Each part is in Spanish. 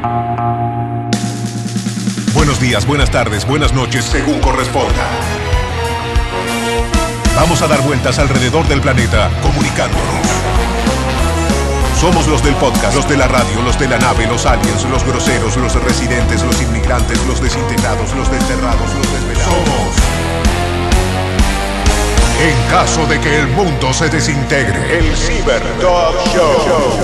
Buenos días, buenas tardes, buenas noches, según corresponda. Vamos a dar vueltas alrededor del planeta, comunicándonos. Somos los del podcast, los de la radio, los de la nave, los aliens, los groseros, los residentes, los inmigrantes, los desintegrados, los desterrados, los desvelados. Somos. En caso de que el mundo se desintegre, el Cyber Dog Show.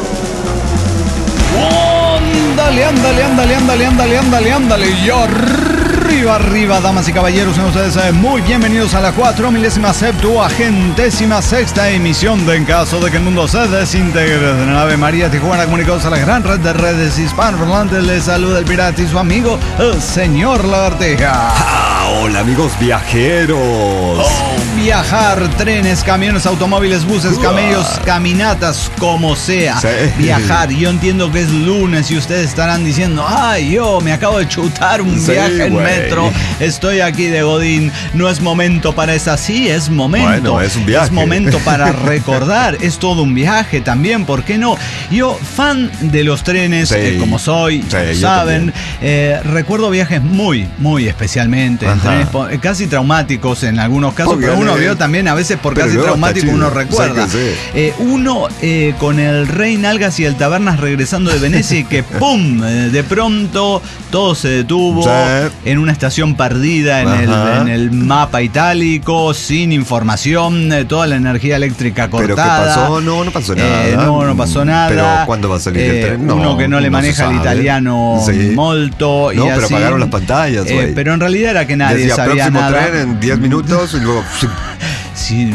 Ándale. Y arriba, damas y caballeros, sean ustedes muy bienvenidos a la 4.076ª emisión de En caso de que el mundo se desintegre de la nave María Tijuana, comunicados a la gran red de redes hispanoparlantes. Les saluda el pirata y su amigo, el señor Lagartija. Hola amigos viajeros. Viajar, trenes, camiones, automóviles, buses, camellos, caminatas, como sea. Sí. Viajar, yo entiendo que es lunes y ustedes estarán diciendo, ay, yo me acabo de chutar un viaje en metro, estoy aquí de Godín, no es momento para esa. Sí, es momento. Bueno, es un viaje. Es momento para recordar, es todo un viaje también, ¿por qué no? Yo, fan de los trenes, como soy, saben, recuerdo viajes muy especialmente, en trenes casi traumáticos en algunos casos, pero uno vio también a veces por casi traumático uno recuerda. Uno con el Rey Nalgas y el Tabernas regresando de Venecia y que ¡pum! De pronto todo se detuvo en una estación perdida en el mapa itálico, sin información, toda la energía eléctrica cortada. ¿Pero qué pasó? No pasó nada. No pasó nada. ¿Pero cuándo va a salir el tren? Uno que no le maneja el italiano molto. No, y pero así, apagaron las pantallas, güey. pero en realidad era que nadie sabía nada. Próximo tren en 10 minutos y luego... Sí,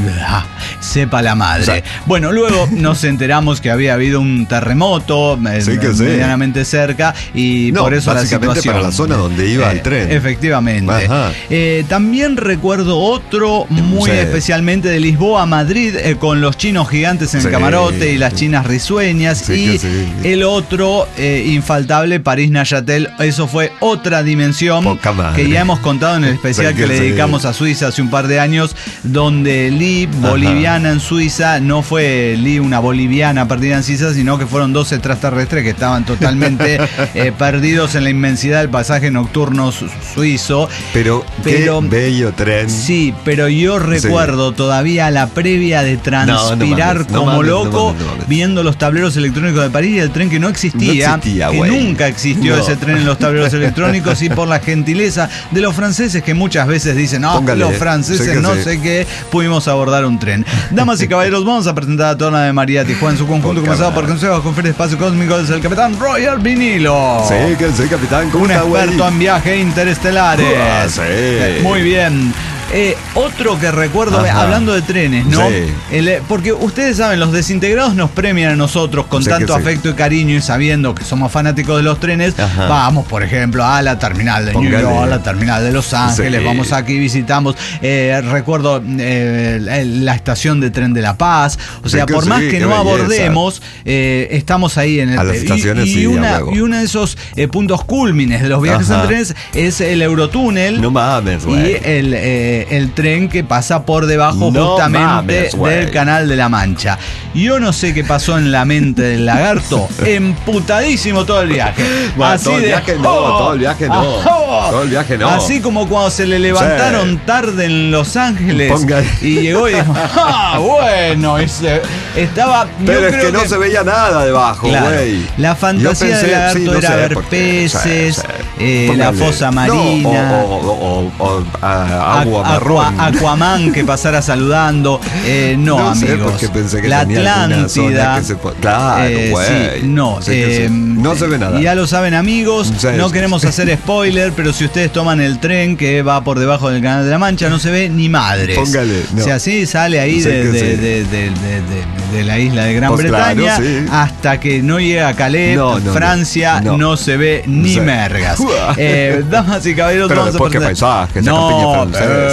sepa la madre. Bueno, luego nos enteramos que había habido un terremoto medianamente cerca y por eso la situación. Para la zona donde iba el tren. Efectivamente. También recuerdo otro muy especialmente de Lisboa a Madrid con los chinos gigantes en el camarote y las chinas risueñas el otro infaltable París-Neuchâtel. Eso fue otra dimensión que ya hemos contado en el especial que le dedicamos a Suiza hace un par de años, donde Lee, boliviana en Suiza, no fue Lee una boliviana perdida en Suiza, sino que fueron dos extraterrestres que estaban totalmente perdidos en la inmensidad del pasaje nocturno suizo. Pero qué bello tren. Sí, pero yo recuerdo todavía la previa de transpirar como loco viendo los tableros electrónicos de París y el tren que no existía que nunca existió ese tren en los tableros electrónicos, y por la gentileza de los franceses que muchas veces dicen, los franceses no sé qué, pudimos abordar un tren. Damas y caballeros, vamos a presentar a toda la de María Tijuana en su conjunto, comenzado por Consejo de Conferencia Espacio Cósmico, es el capitán Roger Vinilo. Sí, que soy capitán. Un experto en viajes interestelares. Muy bien. Otro que recuerdo, hablando de trenes, ¿no? Porque ustedes saben, los desintegrados nos premian a nosotros con tanto afecto y cariño, y sabiendo que somos fanáticos de los trenes, vamos, por ejemplo, a la terminal de New York, a la terminal de Los Ángeles, vamos aquí, visitamos, recuerdo la estación de tren de La Paz, o sea, por más que no abordemos, estamos ahí en el... A las estaciones, y uno de esos puntos cúlmines de los viajes en trenes es el Eurotúnel. No mames, güey. Y el tren que pasa por debajo justamente del Canal de la Mancha. Yo no sé qué pasó en la mente del lagarto, emputadísimo todo el viaje. Todo el viaje no. Así como cuando se le levantaron tarde en Los Ángeles y llegó y dijo, bueno, estaba... Pero es que no se veía nada debajo, güey. La fantasía del lagarto era ver peces, la fosa marina, agua marrón. Aquaman que pasara saludando. No amigos. Porque pensé que la Atlántida. Claro, güey. No se ve nada. Ya lo saben, amigos. No queremos hacer spoiler, pero si ustedes toman el tren que va por debajo del Canal de la Mancha, no se ve ni madres. Póngale. O sea, sí sale ahí de la isla de Gran Bretaña, hasta que no llega a Calais, Francia, no se ve ni mergas. Damas y caballeros, pero vamos después a qué paisaje, esa campiña francesa.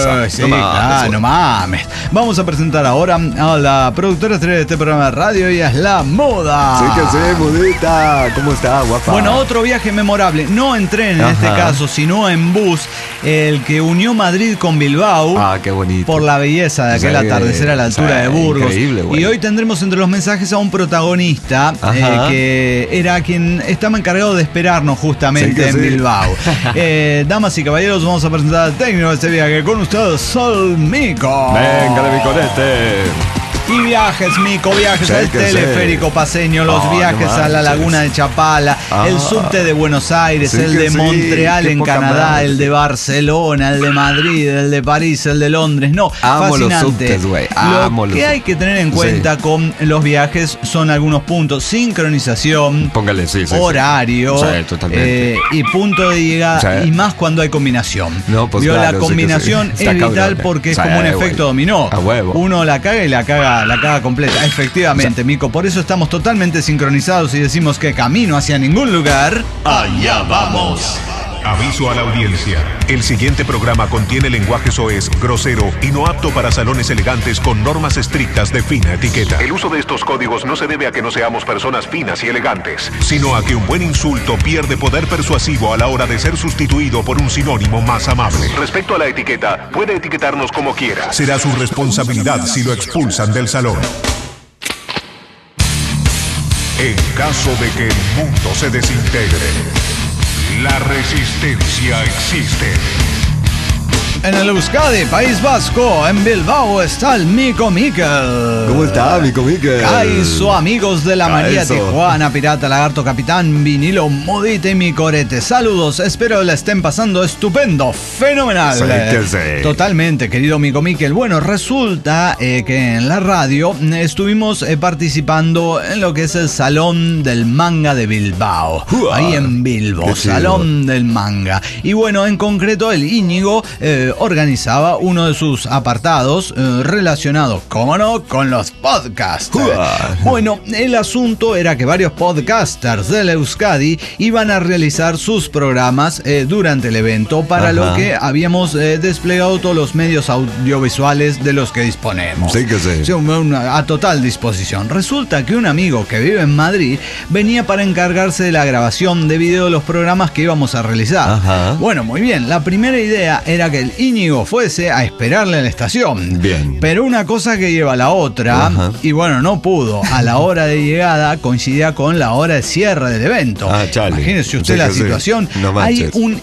Sí, no mames. Vamos a presentar ahora a la productora estrella de este programa de radio, y es la Moda. Sí que sí, Modita. ¿Cómo está, guapa? Bueno, otro viaje memorable, no en tren en este caso, sino en bus, el que unió Madrid con Bilbao. Ah, qué bonito. Por la belleza de aquel atardecer a la altura de Burgos. Increíble, güey. Y hoy tendremos entre los mensajes a un protagonista que era quien estaba encargado de esperarnos justamente en Bilbao. Damas y caballeros, vamos a presentar al técnico de este viaje. Con ustedes, Sol Mico. Venga de mi conete. Y viajes, Mico, viajes al teleférico paseño, los viajes a la laguna de Chapala, el subte de Buenos Aires, el de Montreal en Canadá, el de Barcelona, el de Madrid, el de París, el de Londres. No, amo fascinante. Los subtes, güey. Lo que hay que tener en cuenta con los viajes son algunos puntos: sincronización, póngale, horario, y punto de llegada, y más cuando hay combinación. No, pues la combinación es vital porque es como un efecto dominó. A huevo. Uno la caga y la caga completa. Efectivamente, Mico, por eso estamos totalmente sincronizados y decimos que camino hacia ningún lugar, allá vamos. Aviso a la audiencia. El siguiente programa contiene lenguaje soez, grosero y no apto para salones elegantes con normas estrictas de fina etiqueta. El uso de estos códigos no se debe a que no seamos personas finas y elegantes, sino a que un buen insulto pierde poder persuasivo a la hora de ser sustituido por un sinónimo más amable. Respecto a la etiqueta, puede etiquetarnos como quiera. Será su responsabilidad si lo expulsan del salón. En caso de que el mundo se desintegre, la resistencia existe. En el Euskadi, País Vasco, en Bilbao, está el Mico Miquel. ¿Cómo está, Mico Miquel? Kaiso, amigos de la María Tijuana, Pirata, Lagarto, Capitán, Vinilo, Modita y Micorete. Saludos, espero la estén pasando estupendo, fenomenal. Totalmente, querido Mico Miquel. Bueno, resulta que en la radio estuvimos participando en lo que es el Salón del Manga de Bilbao. Ahí en Bilbao, Salón del Manga. Y bueno, en concreto el Íñigo organizaba uno de sus apartados relacionado, cómo no, con los podcasts. Bueno, el asunto era que varios podcasters del Euskadi iban a realizar sus programas durante el evento, para lo que habíamos desplegado todos los medios audiovisuales de los que disponemos. Sí que sí. A total disposición. Resulta que un amigo que vive en Madrid venía para encargarse de la grabación de video de los programas que íbamos a realizar. Bueno, muy bien. La primera idea era que el Íñigo fuese a esperarle en la estación. Bien. Pero una cosa que lleva a la otra, y bueno, no pudo. A la hora de llegada coincidía con la hora de cierre del evento. Imagínese usted la situación. No hay un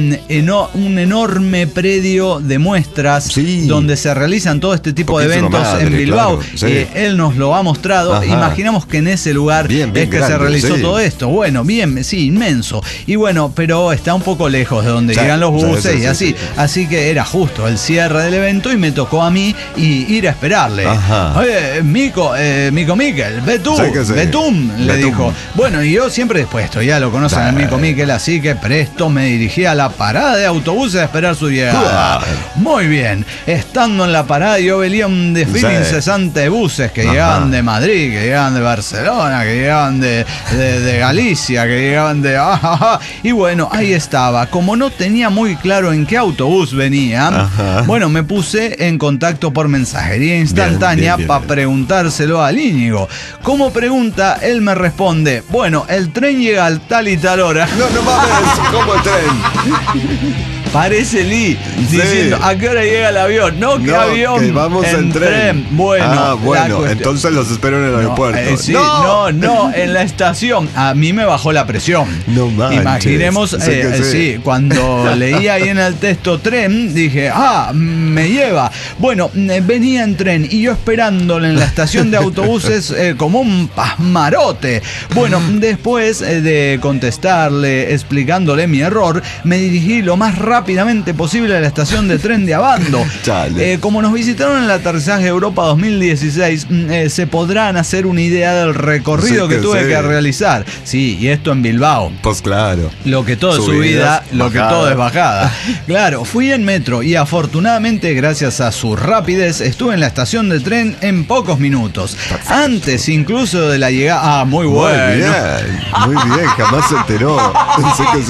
enorme predio de muestras donde se realizan todo este tipo de eventos en Bilbao. Claro, él nos lo ha mostrado. Imaginamos que en ese lugar es que grande, se realizó todo esto. Bueno, bien, inmenso. Y bueno, pero está un poco lejos de donde llegan los buses y así. Así que era justo el cierre del evento y me tocó a mí ir a esperarle. Oye, Mico Miquel, Betum, le dijo. Bueno, y yo siempre dispuesto, ya lo conocen al Mico Miquel, así que presto me dirigí a la parada de autobuses a esperar su llegada. Muy bien, estando en la parada yo veía un desfile incesante de buses que llegaban de Madrid, que llegaban de Barcelona, que llegaban de Galicia, que llegaban de... Y bueno, ahí estaba. Como no tenía muy claro en qué autobús venía, bueno, me puse en contacto por mensajería instantánea para preguntárselo al Íñigo. Como pregunta, él me responde: bueno, el tren llega al tal y tal hora. No mames, ¿cómo el tren? Parece Lee diciendo ¿a qué hora llega el avión? No, ¿qué avión? Que vamos en tren. Bueno, entonces los espero en el aeropuerto. No, en la estación. A mí me bajó la presión. No manches. Imaginemos, cuando leí ahí en el texto tren, dije, me lleva. Bueno, venía en tren y yo esperándole en la estación de autobuses como un pasmarote. Bueno, después de contestarle, explicándole mi error, me dirigí lo más rápidamente posible a la estación de tren de Abando. Como nos visitaron en el aterrizaje de Europa 2016, se podrán hacer una idea del recorrido que tuve que realizar. Sí, y esto en Bilbao. Pues claro. Lo que todo es subida, lo que todo es bajada. Claro, fui en metro y afortunadamente, gracias a su rapidez, estuve en la estación de tren en pocos minutos. Perfecto. Antes incluso de la llegada. Muy bueno. Muy bien, jamás se enteró. Sí que sí.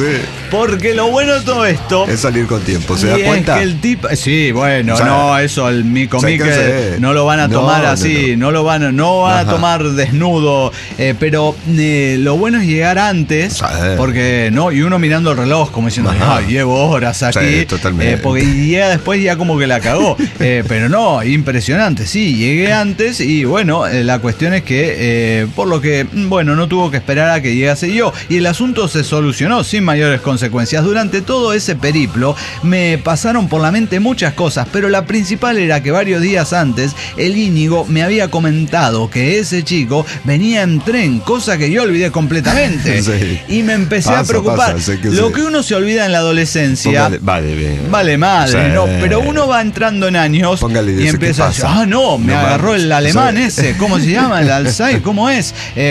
Porque lo bueno de todo esto es salir con tiempo, ¿se da es cuenta? que el tipo, sí, bueno, O sea, no, eso el Mico Mique no lo van a tomar así, no lo van a tomar desnudo, pero lo bueno es llegar antes, porque no, y uno mirando el reloj como diciendo, llevo horas aquí, sí, totalmente. porque llega después ya como que la cagó, pero no, impresionante, sí, llegué antes y bueno, la cuestión es que por lo que, bueno, no tuvo que esperar a que llegase yo y el asunto se solucionó sin mayores consecuencias. Durante todo ese periplo me pasaron por la mente muchas cosas, pero la principal era que varios días antes el Íñigo me había comentado que ese chico venía en tren, cosa que yo olvidé completamente. Sí. Y me empecé a preocupar. Lo que uno se olvida en la adolescencia vale madre, no, pero uno va entrando en años y empieza a decir, no, me agarró el alemán ese, ¿cómo se llama? El Alzheimer, ¿cómo es?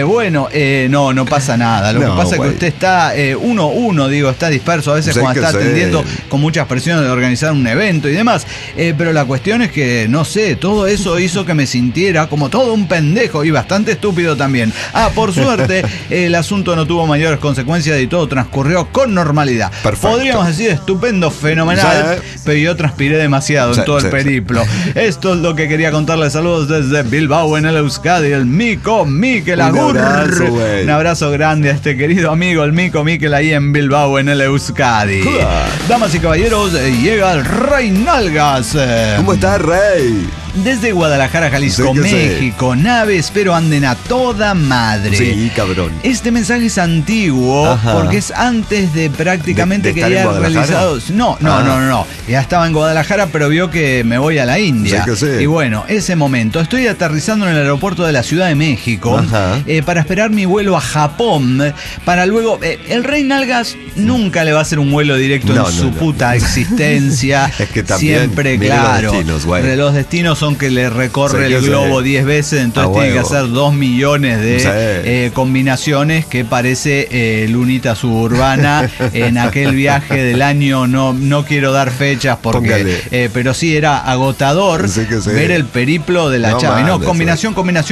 No pasa nada. Lo que pasa es que usted está, está disperso a veces cuando está atendiendo con muchas presiones de organizar un evento y demás. Pero la cuestión es que, no sé, todo eso hizo que me sintiera como todo un pendejo y bastante estúpido también. Por suerte, el asunto no tuvo mayores consecuencias y todo transcurrió con normalidad. Perfecto. Podríamos decir estupendo, fenomenal, pero yo transpiré demasiado en todo el periplo. Esto es lo que quería contarles. Saludos desde Bilbao en el Euskadi, el Mico Miquel Agur. Un abrazo grande a este querido amigo, el Mico Miquel, ahí en Bilbao en el Euskadi. Damas y caballeros, llega el Rey Nalgas. ¿Cómo está, Rey? Desde Guadalajara, Jalisco, México, naves, pero anden a toda madre. Sí, cabrón. Este mensaje es antiguo, porque es antes de prácticamente que haya realizado. No. Ya estaba en Guadalajara, pero vio que me voy a la India. Y bueno, ese momento. Estoy aterrizando en el aeropuerto de la Ciudad de México para esperar mi vuelo a Japón. Para luego. El Rey Nalgas nunca le va a hacer un vuelo directo en su puta existencia. Es que también. Siempre, claro. Los destinos son que le recorre el globo 10 veces, entonces tiene que hacer 2 millones de combinaciones, que parece lunita suburbana en aquel viaje del año, no quiero dar fechas porque pero sí era agotador ver el periplo de la chava. Y combinación.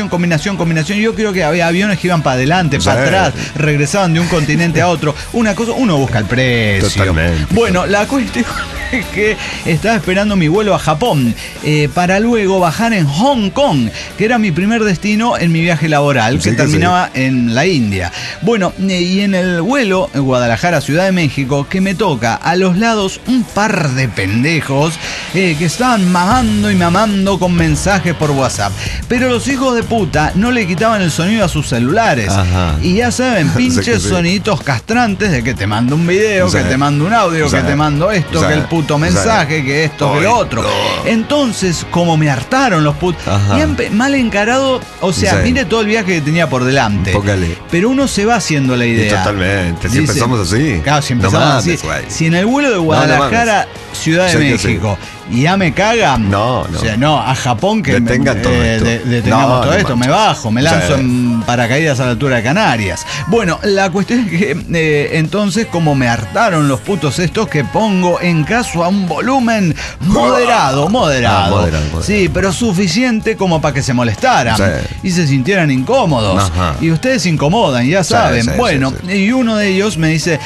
Yo creo que había aviones que iban para adelante, para atrás, regresaban de un continente a otro. Una cosa, uno busca el precio. Totalmente. Bueno, la cuestión es que estaba esperando mi vuelo a Japón para luego bajar en Hong Kong, que era mi primer destino en mi viaje laboral, que terminaba en la India. Bueno, y en el vuelo en Guadalajara, Ciudad de México, que me toca a los lados un par de pendejos que estaban mamando con mensajes por WhatsApp. Pero los hijos de puta no le quitaban el sonido a sus celulares. Y ya saben, pinches soniditos castrantes de que te mando un video, que te mando un audio, que te mando esto, que el puto mensaje, que esto, que lo otro. Entonces, como me hartaron los putos, mal encarado, o sea, mire todo el viaje que tenía por delante. Pero uno se va haciendo la idea. Totalmente, si empezamos así. Claro, si empezamos así. Si en el vuelo de Guadalajara, Ciudad de México, y ya me cagan. O sea, a Japón que detengan todo esto. Detengamos todo esto, me bajo, me lanzo en paracaídas a la altura de Canarias. Bueno, la cuestión es que entonces, como me hartaron los putos estos, que pongo en caso a un volumen moderado. Sí, pero suficiente como para que se molestaran y se sintieran incómodos. Y ustedes incomodan, ya saben. Y uno de ellos me dice,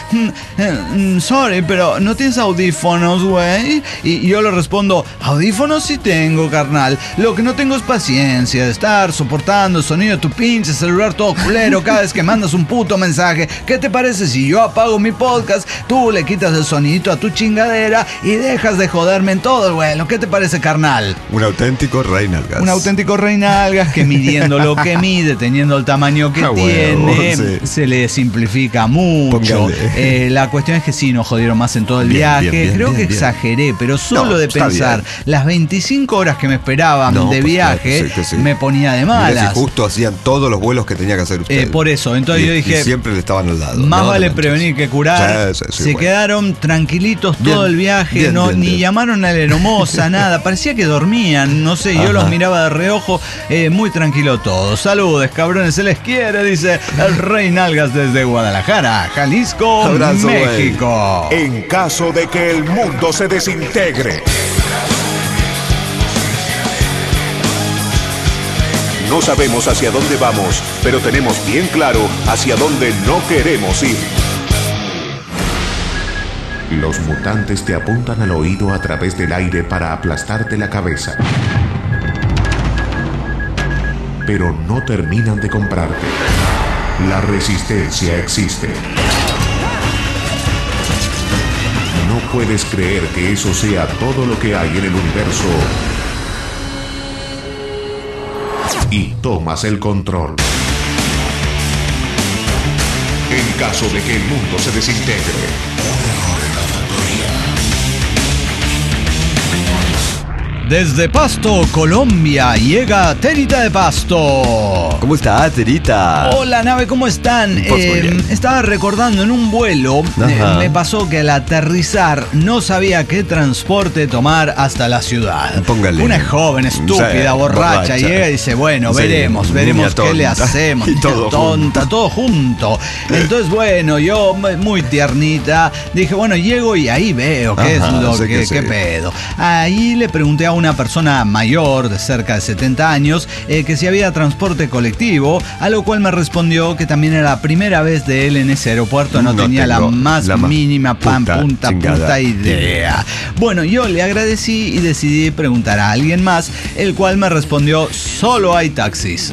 sorry, pero ¿no tienes audífonos, güey? Y yo le respondo, audífonos sí tengo, carnal. Lo que no tengo es paciencia de estar soportando el sonido de tu pinche celular todo culero cada vez que mandas un puto mensaje. ¿Qué te parece si yo apago mi podcast, tú le quitas el sonidito a tu chingadera y dejas de joderme en todo el vuelo? ¿Qué te parece, carnal? Un auténtico Rey Nalgas. Un auténtico Rey Nalgas que midiendo lo que mide, teniendo el tamaño que tiene, se le simplifica mucho. La cuestión es que sí, nos jodieron más en todo el viaje. Creo que exageré, pero solo de pensar las 25 horas que me esperaban de viaje, me ponía de malas. Y justo hacían todos los vuelos que tenía que hacer usted. Por eso, entonces yo dije, y siempre le estaban al lado. Más vale prevenir que curar. Se quedaron tranquilitos todo el viaje, ni llamaron a la hermosa, nada. Parecía que dormían, no sé, yo los miraba de reojo, muy tranquilo todo. Saludos, cabrones, se les quiere, dice el Rey Nalgas desde Guadalajara, Jalisco, México. En caso de que el mundo se desintegre, no sabemos hacia dónde vamos, pero tenemos bien claro hacia dónde no queremos ir. Los mutantes te apuntan al oído a través del aire para aplastarte la cabeza. Pero no terminan de comprarte. La resistencia existe. No puedes creer que eso sea todo lo que hay en el universo. Y tomas el control. En caso de que el mundo se desintegre. Desde Pasto, Colombia, llega Terita de Pasto. ¿Cómo está, Terita? Hola, nave, ¿cómo están? Estaba recordando en un vuelo, me pasó que al aterrizar no sabía qué transporte tomar hasta la ciudad. Póngale. Una joven, estúpida, borracha, llega y dice, bueno, veremos qué le hacemos. Y todo tonta, todo junto. Entonces, bueno, yo muy tiernita, dije, bueno, llego y ahí veo qué es lo qué pedo. Ahí le pregunté a una persona mayor de cerca de 70 años que si había transporte colectivo, a lo cual me respondió que también era la primera vez de él en ese aeropuerto, no tenía la más mínima puta idea. Bueno, yo le agradecí y decidí preguntar a alguien más, el cual me respondió, solo hay taxis.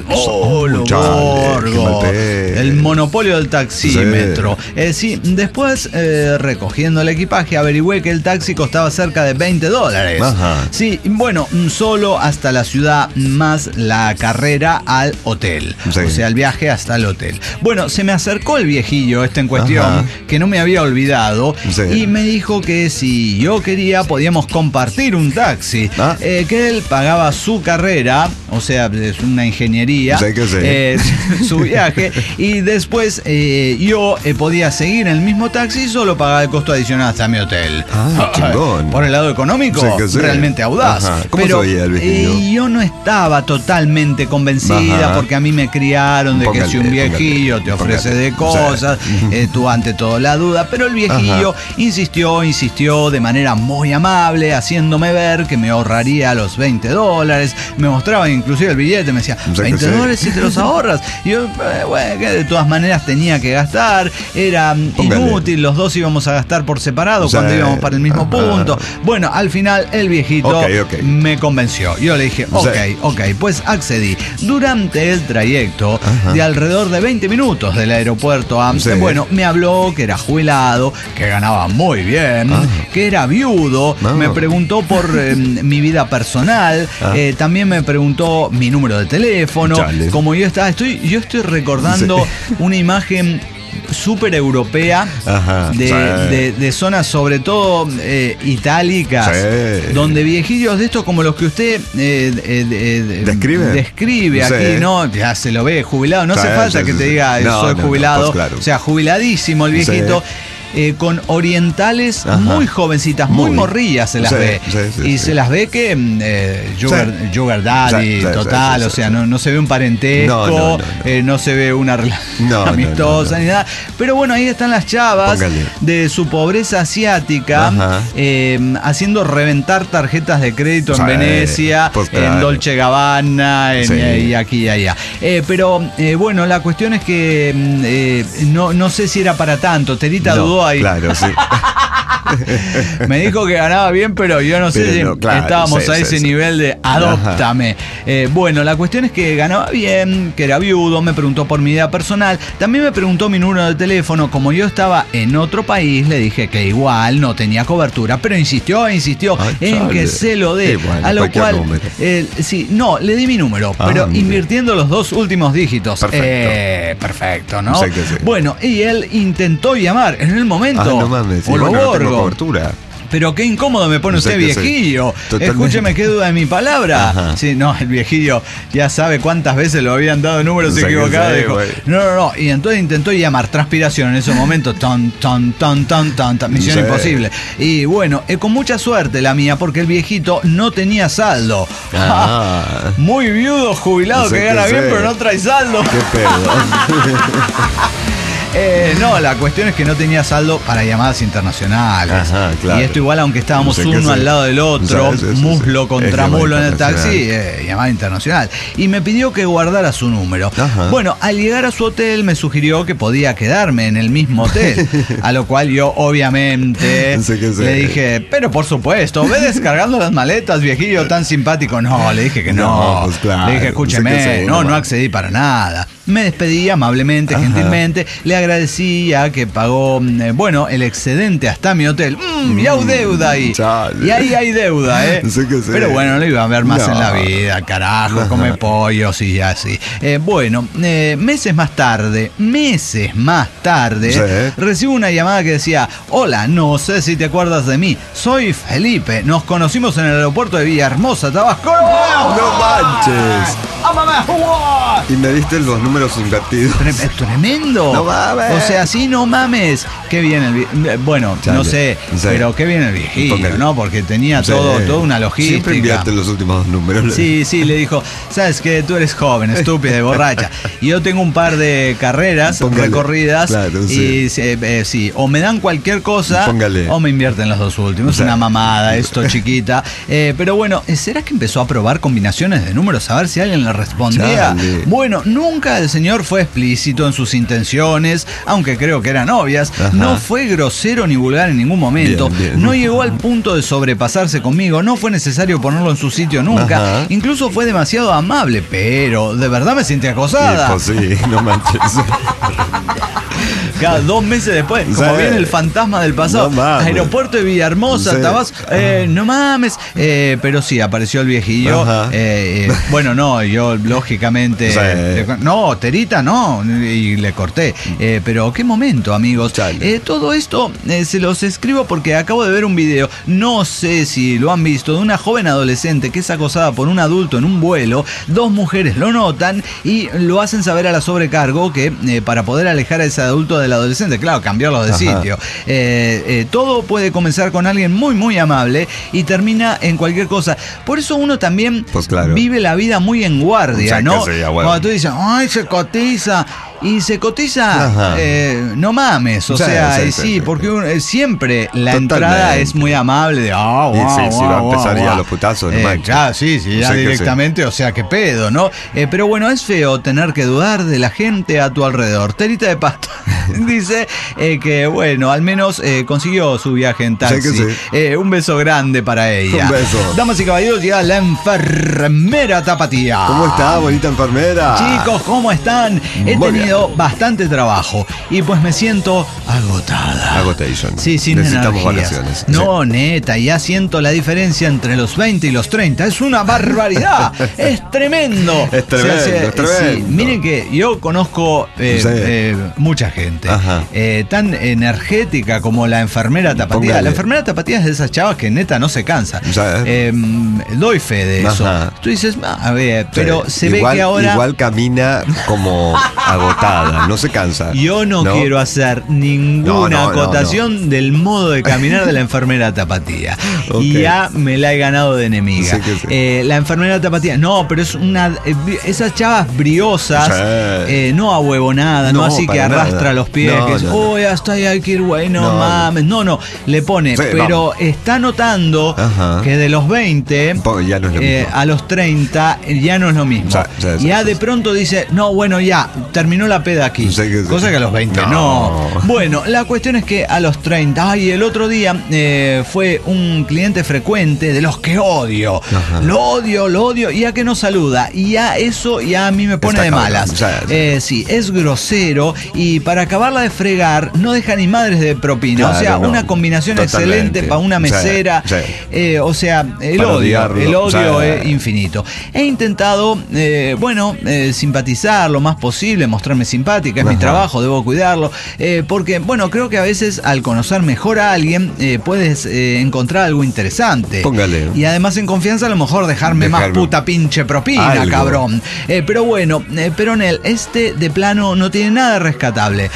El monopolio del taxímetro. Sí, después recogiendo el equipaje averigüé que el taxi costaba cerca de $20. Sí, bueno, solo hasta la ciudad más la carrera al hotel. O sea, el viaje hasta el hotel. Bueno, se me acercó el viejillo en cuestión, que no me había olvidado, y me dijo que si yo quería podíamos compartir un taxi, que él pagaba su carrera, o sea, es una ingeniería, su viaje, y después yo podía seguir en el mismo taxi y solo pagaba el costo adicional hasta mi hotel. Chingón. Por el lado económico, realmente audaz. Pero yo no estaba totalmente convencida porque a mí me criaron de que si un viejillo te ofrece de cosas, tú ante todo la duda, pero el viejillo insistió de manera muy amable, haciéndome ver que me ahorraría los $20, me mostraba inclusive el billete, me decía, $20 si te los ahorras. Y yo, bueno, que de todas maneras tenía que gastar, era inútil, los dos íbamos a gastar por separado cuando íbamos para el mismo punto. Bueno, al final el viejito me convenció. Yo le dije, ok, pues accedí. Durante el trayecto de alrededor de 20 minutos del aeropuerto a Amsterdam, bueno, me habló que era jubilado, que ganaba muy bien, que era viudo, me preguntó por mi vida personal, también me preguntó mi número de teléfono. Como yo estoy recordando una imagen súper europea de zonas sobre todo itálicas, donde viejillos de estos como los que usted describe aquí, ¿no? Ya se lo ve jubilado, no hace falta que te diga soy jubilado, o sea, jubiladísimo el viejito. Con orientales muy jovencitas, muy morrillas se las ve. Y se las ve que Sugar Daddy, total, o sea, no se ve un parentesco, no se ve una relación amistosa ni nada. Pero bueno, ahí están las chavas de su pobreza asiática, haciendo reventar tarjetas de crédito en Venecia, en Dolce Gabbana, y aquí y allá. Pero bueno, la cuestión es que no sé si era para tanto. Terita dudó ahí. Claro, sí. Me dijo que ganaba bien, pero yo no sé si estábamos a ese nivel de adóptame. Bueno, la cuestión es que ganaba bien, que era viudo, me preguntó por mi vida personal, también me preguntó mi número de teléfono. Como yo estaba en otro país, le dije que igual no tenía cobertura, pero insistió en que se lo dé. A lo cual, le di mi número, pero invirtiendo los 2 últimos dígitos. Perfecto, ¿no? Bueno, y él intentó llamar en el momento. No mames, no tengo cobertura. Pero qué incómodo me pone usted, viejillo. Escúcheme, qué duda de mi palabra. Sí, no, el viejillo ya sabe cuántas veces lo habían dado números equivocados. Dijo, no. Y entonces intentó llamar, transpiración en ese momento. Misión imposible. Y bueno, con mucha suerte la mía, porque el viejito no tenía saldo. Muy viudo, jubilado, que gana bien, pero no trae saldo. Qué pedo. No, la cuestión es que no tenía saldo para llamadas internacionales. Ajá, claro. Y esto igual, aunque estábamos uno al lado del otro, muslo contra muslo en el taxi, llamada internacional. Y me pidió que guardara su número. Ajá. Bueno, al llegar a su hotel me sugirió que podía quedarme en el mismo hotel. A lo cual yo, obviamente, le dije, pero por supuesto, ve descargando las maletas, viejillo tan simpático. No, le dije que no. Pues claro, le dije, escúcheme, no accedí para nada. Me despedí amablemente, gentilmente, le agradecía que pagó, el excedente hasta mi hotel. Y hay deuda ahí. Y ahí hay deuda, Pero bueno, no lo iba a ver más en la vida, carajo, come pollos y así. Meses más tarde, recibo una llamada que decía, hola, no sé si te acuerdas de mí, soy Felipe, nos conocimos en el aeropuerto de Villahermosa, Tabasco. ¡No manches! Y me diste los números invertidos. Tremendo. No mames. O sea, sí, no mames. Qué bien no sé, pero qué bien el viejillo, ¿no? Porque tenía toda una logística. Siempre invierte los últimos dos números. Sí, le dijo, sabes que tú eres joven, estúpida y borracha. Y yo tengo un par de carreras recorridas. Claro, y o me dan cualquier cosa o me invierten los dos últimos. Es una mamada esto, chiquita. Pero bueno, ¿será que empezó a probar combinaciones de números? A ver si alguien le respondía. Bueno, nunca el señor fue explícito en sus intenciones, aunque creo que eran obvias. No fue grosero ni vulgar en ningún momento. Bien. No llegó al punto de sobrepasarse conmigo. No fue necesario ponerlo en su sitio nunca. Incluso fue demasiado amable, pero de verdad me sentí acosada. Sí, no manches. Cada 2 meses después, como viene el fantasma del pasado, aeropuerto de Villahermosa, Tabasco, no mames, pero sí, apareció el viejillo. Yo lógicamente, no, Terita, no, y le corté. Pero qué momento, amigos. Todo esto se los escribo porque acabo de ver un video, no sé si lo han visto, de una joven adolescente que es acosada por un adulto en un vuelo. 2 mujeres lo notan y lo hacen saber a la sobrecargo que para poder alejar a ese adulto del adolescente, claro, cambiarlos de sitio. Todo puede comenzar con alguien muy, muy amable y termina en cualquier cosa. Por eso uno también vive la vida muy en guardia, ¿no? Cuando tú dices, ay, se cotiza. Y se cotiza, no mames, o sea, porque siempre la entrada es muy amable de, va a empezar ya los putazos, no manches. Ya directamente, o sea, qué pedo, ¿no? Pero bueno, es feo tener que dudar de la gente a tu alrededor. Terita de Pasto dice que, bueno, al menos consiguió su viaje en taxi. Un beso grande para ella. Un beso. Damas y caballeros, llega la enfermera Tapatía. ¿Cómo está, bonita enfermera? Chicos, ¿cómo están? He tenido bastante trabajo y pues me siento agotada. Agotation. Sí, sin necesitamos energías. vacaciones. No, neta, ya siento la diferencia entre los 20 y los 30. Es una barbaridad. Es tremendo. Es tremendo, Sí, miren que yo conozco mucha gente tan energética como la enfermera Tapatía. La enfermera Tapatía es de esas chavas que neta no se cansa. Doy fe de eso. Tú dices, a ver, pero se ve que ahora igual camina como agotada, no se cansa. Yo no quiero hacer ninguna acotación del modo de caminar de la enfermera Tapatía. Y ya me la he ganado de enemiga. La enfermera Tapatía, no, pero es esas chavas briosas, no ahuevonadas, no así que arrastra los pies, que hasta ahí hay que ir, güey, no mames. No, le pone, pero está notando que de los 20 ya no es lo mismo. A los 30 ya no es lo mismo. Ya de pronto dice, no, bueno, ya terminó la peda aquí. Cosa que a los 20 no. Bueno, la cuestión es que a los 30, el otro día fue un cliente frecuente de los que odio. Lo odio, y ya que no saluda. Y ya eso ya a mí me pone de malas. Sí, es grosero y para acabarla de fregar no deja ni madres de propina. O sea, una combinación excelente para una mesera. O sea, el odio es infinito. He intentado, simpatizar lo más posible, mostrarme simpática, es mi trabajo, debo cuidarlo, porque, creo que a veces al conocer mejor a alguien puedes encontrar algo interesante. Póngale. Y además en confianza a lo mejor dejarme más puta pinche propina, cabrón. Pero Nel, de plano no tiene nada rescatable.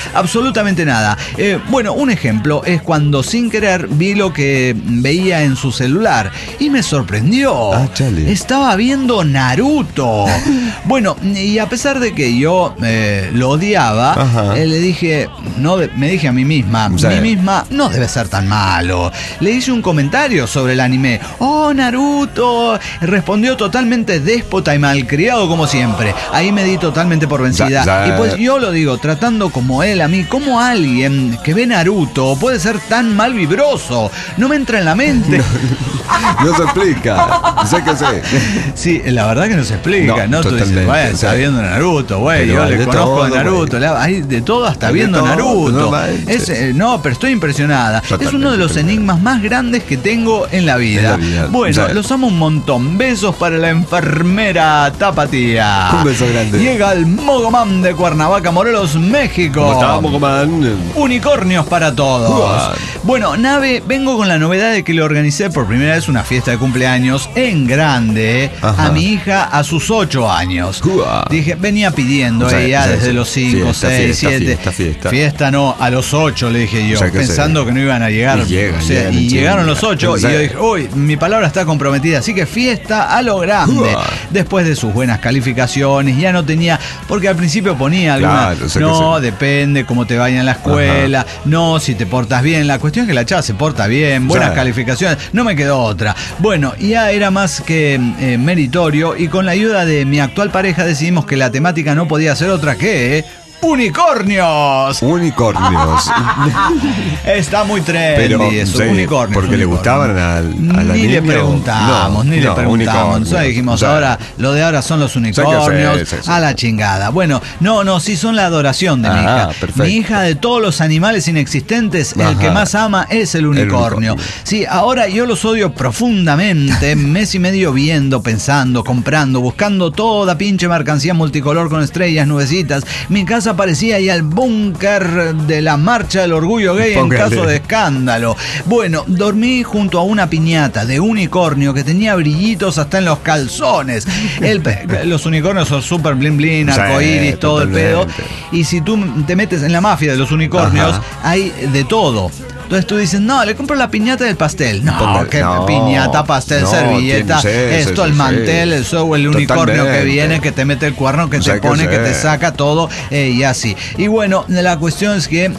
absolutamente nada. Bueno, un ejemplo es cuando sin querer vi lo que veía en su celular y me sorprendió. Estaba viendo Naruto. Bueno, y a pesar de que yo lo odiaba, le dije, me dije a mí misma, no debe ser tan malo. Le hice un comentario sobre el anime. ¡Oh, Naruto! Respondió totalmente déspota y malcriado como siempre. Ahí me di totalmente por vencida. Y pues yo lo digo, tratando como él a mí, como alguien que ve Naruto puede ser tan mal vibroso. No me entra en la mente. No se explica. Sé que sé. Sí, la verdad que no se explica, ¿no? Tú dices, bueno, está viendo Naruto, güey, yo le conozco a Naruto. Hay de todo hasta viendo Naruto. No, pero estoy impresionada. Es uno de los enigmas más grandes que tengo en la vida. Bueno, los amo un montón. Besos para la enfermera Tapatía. Un beso grande. Llega el Mogoman de Cuernavaca, Morelos, México. ¿Cómo está, Mogoman? Unicornios para todos. Bueno, Nave, vengo con la novedad de que le organicé por primera vez una fiesta de cumpleaños en grande a mi hija a sus 8 años. Dije, venía pidiendo ella desde los 5, 6, 7. Fiesta no, a los 8 le dije yo, pensando que no iban a llegar. Y llegaron los 8 y yo dije, uy, mi palabra está comprometida, así que fiesta a lo grande. Después de sus buenas calificaciones, ya no tenía, porque al principio ponía alguna, depende cómo te vaya en la escuela, no, si te portas bien. La cuestión es que la chava se porta bien, buenas calificaciones, no me quedó otra. Bueno, ya era más que meritorio y con la ayuda de mi actual pareja decidimos que la temática no podía ser otra que ¡unicornios! Unicornios. Está muy trendy eso, unicornios. Porque le gustaban a la Ni niña. le preguntamos. Nosotros dijimos, lo de ahora son los unicornios. A la chingada. Bueno, sí son la adoración de mi hija. Perfecto. Mi hija, de todos los animales inexistentes, el que más ama es el unicornio. Sí, ahora yo los odio profundamente. Mes y medio viendo, pensando, comprando, buscando toda pinche mercancía multicolor con estrellas, nubecitas. Mi casa parecía ya el búnker de la marcha del orgullo gay en caso de escándalo. Bueno, dormí junto a una piñata de unicornio que tenía brillitos hasta en los calzones. Los unicornios son súper blin blin, arcoíris, todo el pedo. Y si tú te metes en la mafia de los unicornios, hay de todo. Entonces tú dices, no, le compro la piñata del pastel. Piñata, pastel, servilleta, el mantel, el unicornio que viene, que te mete el cuerno, que te pone, que te saca todo, y así. Y bueno, la cuestión es que,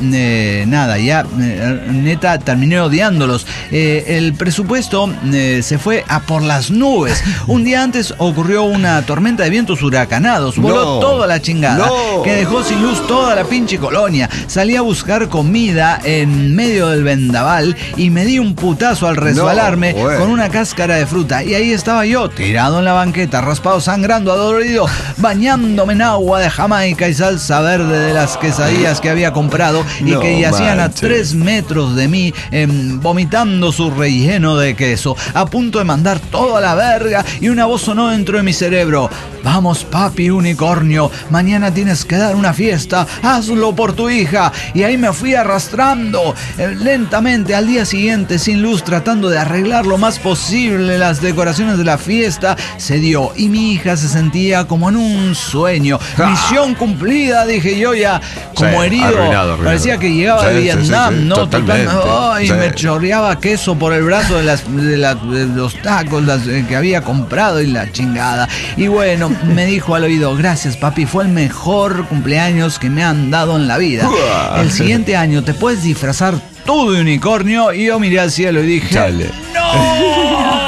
neta, terminé odiándolos. El presupuesto se fue a por las nubes. Un día antes ocurrió una tormenta de vientos huracanados. Voló toda la chingada, que dejó sin luz toda la pinche colonia. Salí a buscar comida en medio del vendaval y me di un putazo al resbalarme con una cáscara de fruta, y ahí estaba yo tirado en la banqueta, raspado, sangrando, adolorido, bañándome en agua de Jamaica y salsa verde de las quesadillas que había comprado y que yacían a 3 metros de mí, vomitando su relleno de queso, a punto de mandar todo a la verga, y una voz sonó dentro de mi cerebro: vamos, papi unicornio, mañana tienes que dar una fiesta, hazlo por tu hija. Y ahí me fui arrastrando lentamente al día siguiente, sin luz, tratando de arreglar lo más posible las decoraciones de la fiesta. Se dio y mi hija se sentía como en un sueño. Misión cumplida, dije yo, ya como herido. Arruinado. Parecía que llegaba de Vietnam, ¿no? Y me chorreaba queso por el brazo de los tacos que había comprado y la chingada. Y bueno, me dijo al oído: gracias, papi, fue el mejor cumpleaños que me han dado en la vida. El siguiente año te puedes disfrazar tú de unicornio. Y yo miré al cielo y dije: ¡no!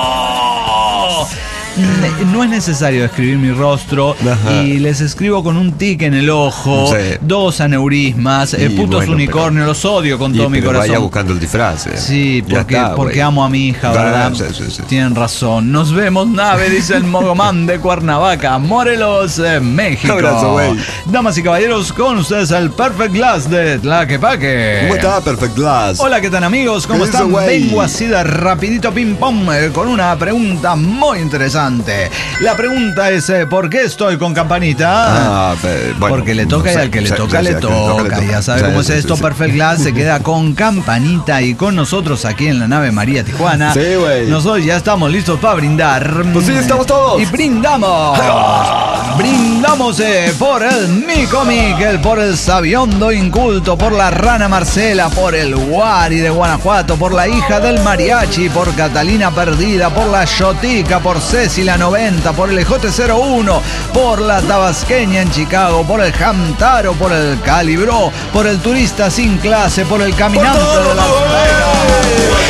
No es necesario describir mi rostro. Y les escribo con un tic en el ojo, 2 aneurismas, putos unicornios, los odio con todo mi corazón. Vaya buscando el disfraz. Sí, porque amo a mi hija, ¿verdad? Sí. Tienen razón. Nos vemos, Nave, dice el Mogoman de Cuernavaca, Morelos, México. Abrazo, güey. Damas y caballeros, con ustedes el Perfect Glass de Tlaquepaque. ¿Cómo está, Perfect Glass? Hola, ¿qué tal, amigos? ¿Cómo están? Vengo así de rapidito ping pong con una pregunta muy interesante. La pregunta es: ¿por qué estoy con campanita? Porque le toca, y al que le toca, le toca. Ya sabe cómo es esto. Perfect Glass se queda con campanita y con nosotros aquí en la nave María Tijuana. Sí, güey. Nosotros ya estamos listos para brindar. Pues sí, estamos todos. Y brindamos. Brindamos por el Mico Miquel, por el Sabiondo Inculto, por la Rana Marcela, por el Guari de Guanajuato, por la hija del mariachi, por Catalina Perdida, por la Yotica, por Ceci la 90, por el J01, por la Tabasqueña en Chicago, por el Hamtaro, por el Calibró, por el Turista Sin Clase, por el Caminante de Las Vegas.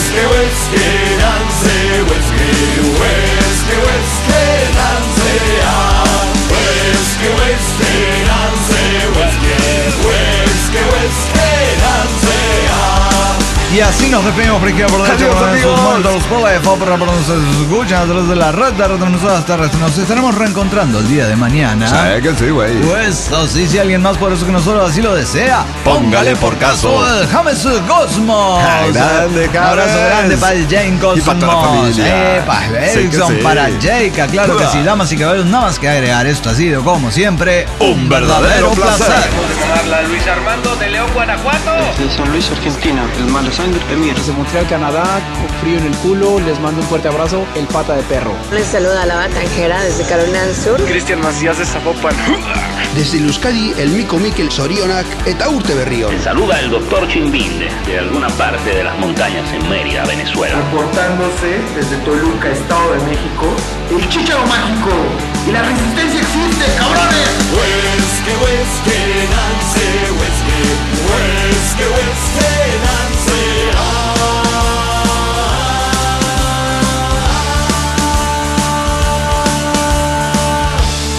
Y así nos despedimos por izquierda, por derecha, por sus monitores, por la por nos escuchan a través de la red de retransmisoras terrestres. Nos estaremos reencontrando el día de mañana. Sí, que sí, güey. Pues así, si alguien más por eso que nosotros así lo desea, póngale por caso. El James Cosmos. Grande, un abrazo grande para el Jane Cosmos. Y para toda la familia. Para Erickson, sí. Para Jake, claro que sí, damas y caballeros, nada más que agregar esto ha sido, como siempre, un verdadero placer. Habla Luis Armando de León, Guanajuato. Desde San Luis, Argentina, el malo sangre Emir. Desde Montreal, Canadá, con frío en el culo, les mando un fuerte abrazo, el Pata de Perro. Les saluda la Batanjera desde Carolina del Sur. Cristian Macías de Zapopan. Desde Euskadi, el Mico Miquel Zorionak eta Urte Berrión. Les saluda el doctor Chimbinde, de alguna parte de las montañas en Mérida, Venezuela. Reportándose desde Toluca, Estado de México, el Chícharo Mágico. Y la resistencia existe, cabrones.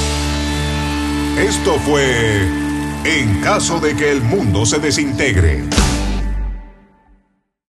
Esto fue En caso de que el mundo se desintegre.